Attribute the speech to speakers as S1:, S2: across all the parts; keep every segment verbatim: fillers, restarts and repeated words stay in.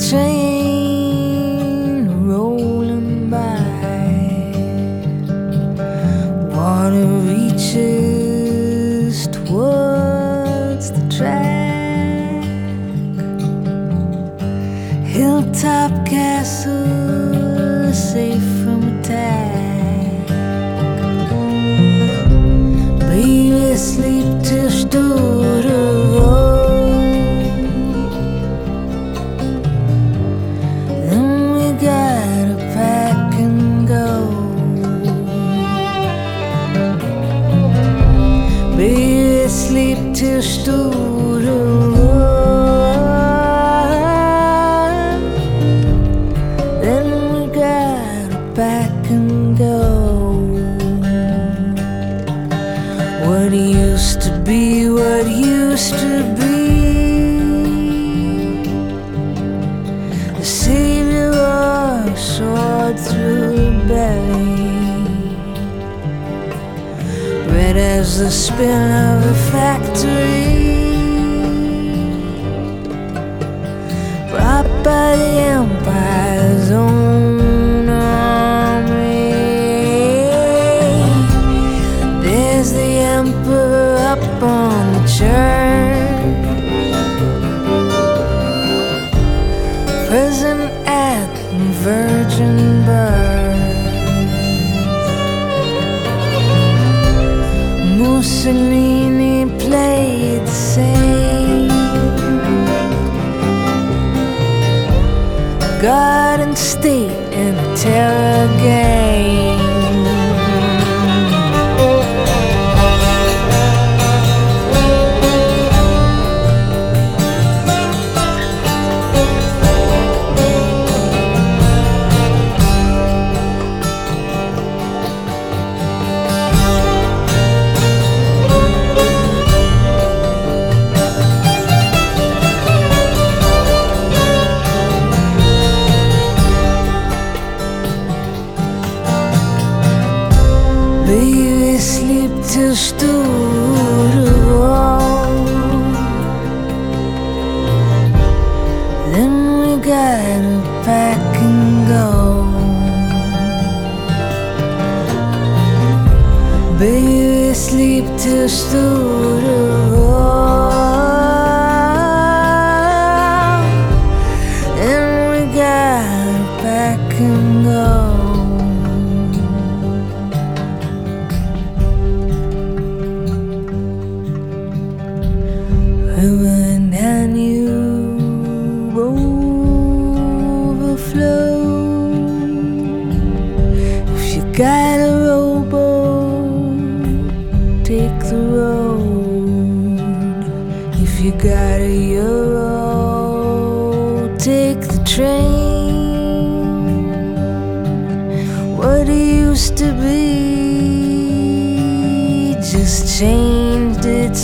S1: train rolling by. Water reaches towards the track. Hilltop castle safe from attack. Baby, sleep till stood a road. Then we gotta pack and go. Baby, sleep till stood a road. Then we gotta pack and go. What used to be, what used to be, the savior of a sword through the belly, red as the spin of a factory, brought by the empire's own army. There's the emperor up on the church, present at the virgin birth. Mussolini played the same, God and state in a terror game. Baby, sleep till stood a road. Then we gotta pack and go. Baby, sleep till stood a road. Then we gotta pack and go. River and Danube overflow. If you got a rowboat, take the road. If you got a euro, take the train. What it used to be just changed its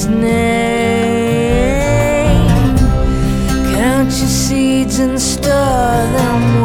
S1: name. Count your seeds and store them